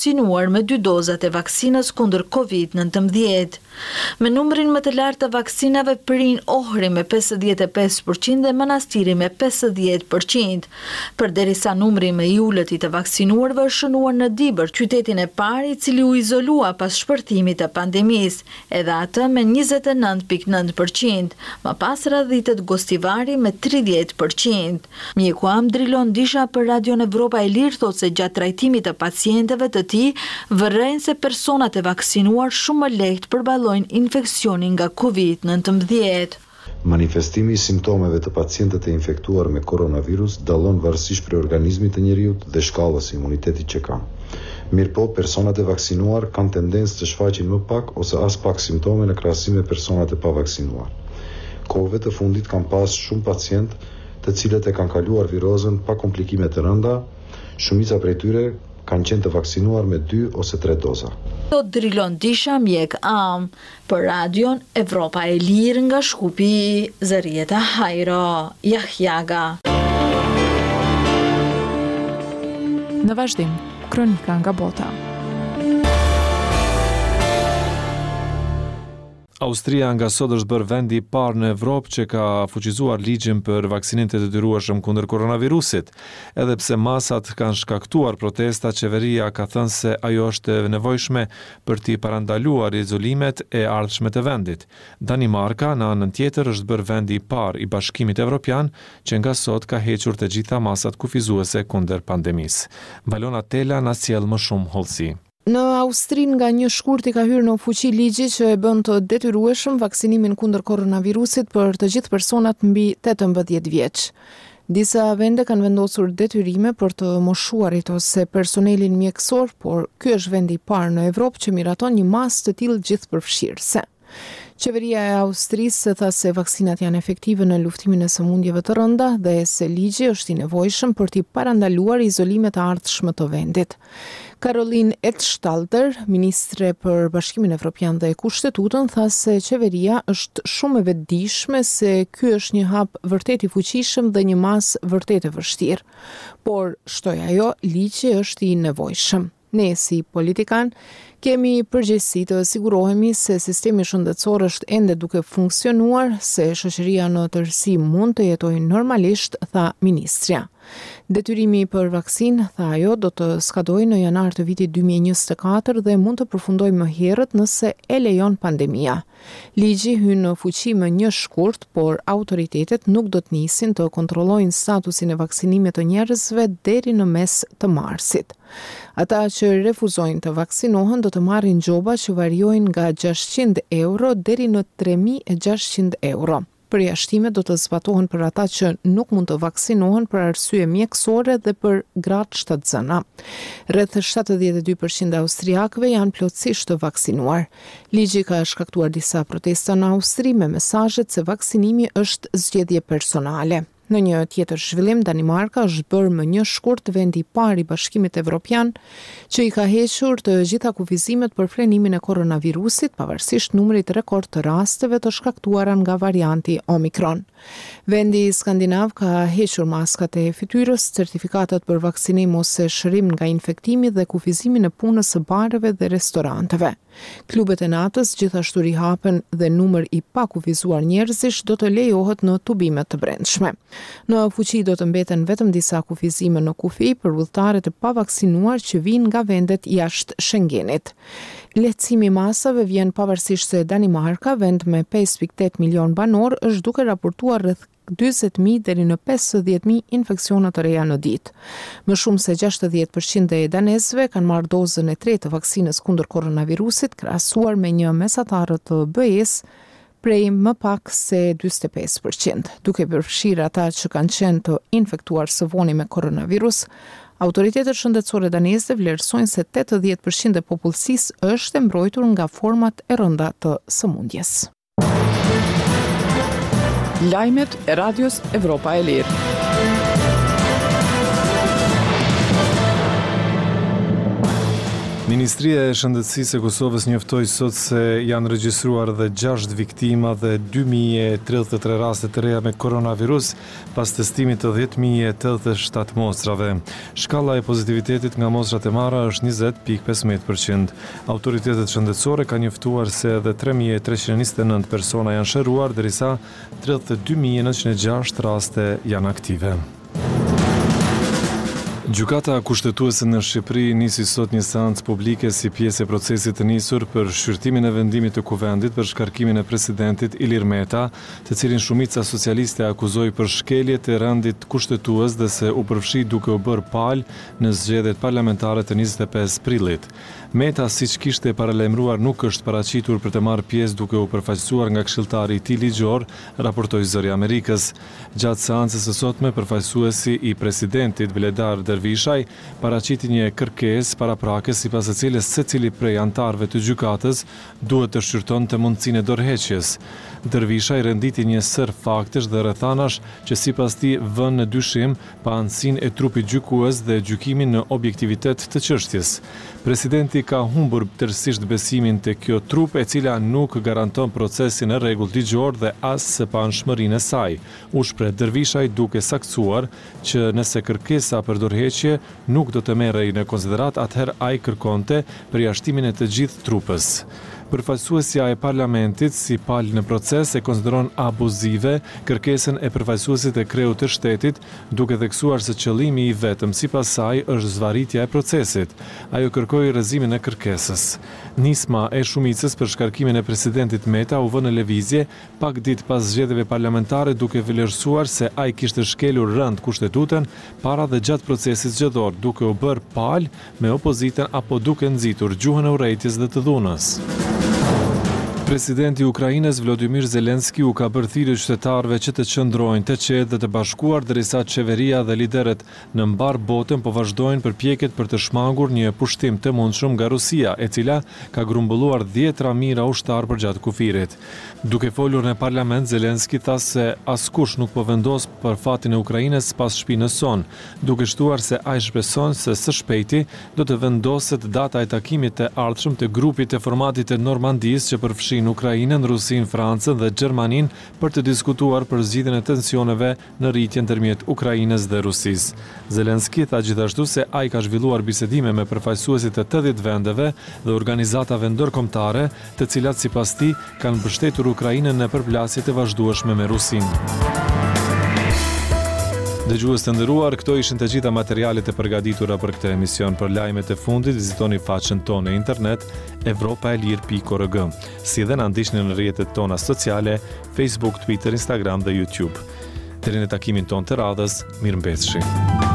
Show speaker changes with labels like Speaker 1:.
Speaker 1: vaksinuar me 2 dozat e vaksinës kundër COVID-19. Me numrin më të lartë të vaksinave pririn Ohri me 55% dhe Manastiri me 50%. Përderisa numri me i ulët i të vaksinuarve është shënuar në Dibër, qytetin e parë i cili u izolua pas shpërtimit të pandemisë, edhe atë me 29.9%, më pas radhitet Gostivari me 30%. Mjeku Amdrilon Disha për Radion Evropa e Lirë thotë se gjatë trajtimit të pacientëve të tij vërrejnë se personat e vaksinuar shumë më lehtë përballojnë infeksionin nga COVID-19.
Speaker 2: Manifestimi i simptomeve të pacientët e infektuar me koronavirus dallon varësisht prej organizmit të njeriut dhe shkallës së imunitetit që kanë. Mirëpo, personat e vaksinuar kanë tendencë të shfaqin më pak ose as pak simptome në krahasim me personat e pavaksinuar. Kohëve të fundit kanë pas shumë pacientë të cilët e kanë kaluar virozën pa komplikime të rënda, shumica prej tyre kanë qenë të vaksinuar me 2 ose 3 doza.
Speaker 1: Drilon Disha, mjek am, për Radion Evropa e Lirë nga Shkupi, Zërieta Hajro, Jahjaga.
Speaker 3: Në vazhdim, kronika nga bota.
Speaker 4: Austria nga sot është bërë vendi i parë në Evropë që ka fuqizuar ligjin për vaksinim të detyrueshëm kundër koronavirusit. Edhe pse masat kanë shkaktuar protesta, qeveria ka thënë se ajo është e nevojshme për t'i parandaluar izolimet e ardhshme të vendit. Danimarka, në anën tjetër, është bërë vendi i parë i Bashkimit Evropian që nga sot ka hequr të gjitha masat kufizuese kundër pandemisë. Valona Tela na sjell më shumë hollësi.
Speaker 3: Në Austri nga një shkurt i ka hyrë në fuqi ligji që e bën të detyrueshëm vaksinimin kundër koronavirusit për të gjithë personat mbi 18 vjeç. Disa vende kanë vendosur detyrime për të moshuarit ose personelin mjekësor, por ky është vendi i parë në Evropë që miraton një masë të tillë gjithëpërfshirëse. Qeveria e Austrisë tha se vaksinat janë efektive në luftimin e sëmundjeve të rënda dhe se ligji është i nevojshëm për t'i parandaluar izolimet e ardhshme të vendit. Caroline Edtstalter, ministre për Bashkimin Evropian dhe Kushtetutën, tha se qeveria është shumë e vetëdijshme se ky është një hap vërtet i fuqishëm dhe një masë vërtet e vështirë. Por, shtoi ajo, ligji është i nevojshëm. Ne, si politikan, kemi përgjegjësi të sigurohemi se sistemi shëndetësor është ende duke funksionuar, se shoqëria në tërësi mund të jetojë normalisht, tha ministrja. Detyrimi për vaksin, tha ajo, do të skadojë në janar të vitit 2024 dhe mund të përfundojë më herët nëse e lejon pandemia. Ligji hyn në fuqi më një shkurt, por autoritetet nuk do të nisin të kontrollojnë statusin e vaksinimit të njerëzve deri në mes të marsit. Ata që refuzojnë të vaksinohen do të marrin gjoba që variojnë nga 600 euro deri në 3.600 euro. Përjashtimet do të zbatohen për ata që nuk mund të vaksinohen për arsye mjekësore dhe për gratë shtatzëna. Rreth 72% austriakëve janë plotësisht të vaksinuar. Ligji ka shkaktuar disa protesta në Austri me mesazhet se vaksinimi është zgjedhje personale. Në një tjetër zhvillim, Danimarka është bërë më një shkurt vendi i parë i Bashkimit Evropian që i ka hequr të gjitha kufizimet për frenimin e koronavirusit, pavarësisht numrit rekord të rasteve të shkaktuara nga varianti Omikron. Vendi skandinav ka hequr maskat e fytyrës, certifikatat për vaksinim ose shërim nga infektimi dhe kufizimin e punës së bareve dhe restoranteve. Klubet e natës gjithashtu rihapen dhe numër i pa kufizuar njerëzish do të lejohet në tubimet të brendshme. Në fuqi do të mbeten vetëm disa kufizime në kufi për udhëtarët e pavaksinuar që vijnë nga vendet jashtë Schengenit. Lehtësimi i masave vjen pavarësisht se Danimarka, vend me 5.8 milion banor, është duke raportuar rreth 40.000 deri në 50.000 infeksione të reja në ditë. Më shumë se 60% e danezëve kanë marrë dozën e 3 të vaksinës kundër koronavirusit, krahasuar me një mesatarë të BE-s prej më pak se 45%. Duke përfshirë ata që kanë qenë të infektuar së voni me koronavirus, autoritetet shëndetësore daneze vlerësojnë se 80% e popullsisë është e mbrojtur nga format e rënda të sëmundjes.
Speaker 5: Lajmet e Radios Evropa e Lirë.
Speaker 4: Ministria e Shëndetësisë e Kosovës njoftoi sot se janë regjistruar edhe 6 viktima dhe 2033 raste të reja me koronavirus pas testimit të 10.087 mostrave. Shkalla e pozitivitetit nga mostrat e marra është 20.15%. Autoritetet shëndetësore kanë njoftuar se edhe 3.329 persona janë shëruar, derisa 32.906 raste janë aktive. Gjykata kushtetuese në Shqipëri nisi sot një seancë publike si pjesë e procesit të nisur për shqyrtimin e vendimit të Kuvendit për shkarkimin e presidentit Ilir Meta, të cilin shumica socialiste akuzoi për shkelje të rendit kushtetues dhe se u përfshi duke u bërë palë në zgjedhjet parlamentare të 25 prillit. Meta, siç kishte paralajmëruar, nuk është paraqitur për të marrë pjesë duke u përfaqësuar nga këshilltari i tij ligjor, raportoi Zëri Amerikës. Gjatë seancës së sotme, përfaqësuesi i presidentit Vledar Dervishaj paraqiti një kërkesë paraprake sipas së cilës secili prej anëtarëve të gjykatës duhet të shqyrtonte mundësinë e dorëheqjes. Dervishaj renditi një sër faktesh dhe rrethanash që sipas tij vënë në dyshim paanësinë e trupit gjykues dhe gjykimin në objektivitet të çështjes. Presidenti ka humbur tërësisht besimin te kjo trup e cila nuk garanton procesin e rregullt ligjor dhe as së panshmërinë e saj. U shpreh Dervishaj duke saktuar që nëse kërkesa për dorëheqje nuk do të merrej në konsiderat, atëherë ai kërkonte përjashtimin e të gjithë trupës. Përfaqësuesja e parlamentit si palë në proces e konsideron abuzive kërkesën e përfaqësuesit të kreut të shtetit, duke theksuar se qëllimi i vetëm sipas saj është zvarritja e procesit. Ajo kërkoi rrëzimin e kërkesës. Nisma e shumicës për shkarkimin e presidentit Meta u vë në lëvizje pak ditë pas zgjedhjeve parlamentare, duke vlerësuar se ai kishte shkelur rënd kushtetutën para dhe gjatë procesit zgjedhor, duke u bërë palë me opozitën apo duke nxitur gjuhën e urrejtjes dhe të dhunës. Presidenti i Ukrainës Volodymyr Zelenski u ka bërë thirrje qytetarëve që të qëndrojnë të qetë dhe të bashkuar derisa qeveria dhe liderët në mbar botën po vazhdojnë përpjekjet për të shmangur një pushtim të mundshëm nga Rusia, e cila ka grumbulluar 10 mijëra ushtar përgjatë kufirit. Duke folur në parlament, Zelenski tha se askush nuk po vendos për fatin e Ukrainës pas shpinës son, duke shtuar se ai shpreson se së shpejti do të vendoset data e takimit të ardhshëm të grupit të formatit të Normandisë që përfshin Ukrainën, Rusinë, Francën dhe Gjermaninë për të diskutuar për zgjidhjen e tensioneve në rritje ndërmjet Ukrainës dhe Rusisë. Zelenski tha gjithashtu se ai ka zhvilluar bisedime me përfaqësuesit të 80 vendeve dhe organizatave ndërkombëtare, të cilat sipas tij kanë mbështetur Ukrainën në përplasjet e vazhdueshme me Rusinë. Dëgjues të nderuar, këto ishin të gjitha materialet e përgatitura për këtë emision. Për lajmet e fundit, vizitoni faqen tonë në internet evropaelir.org. Si dhe na ndiqni në rrjetet tona sociale, Facebook, Twitter, Instagram dhe YouTube. Deri në takimin tonë të radhës, mirëmbëjtje.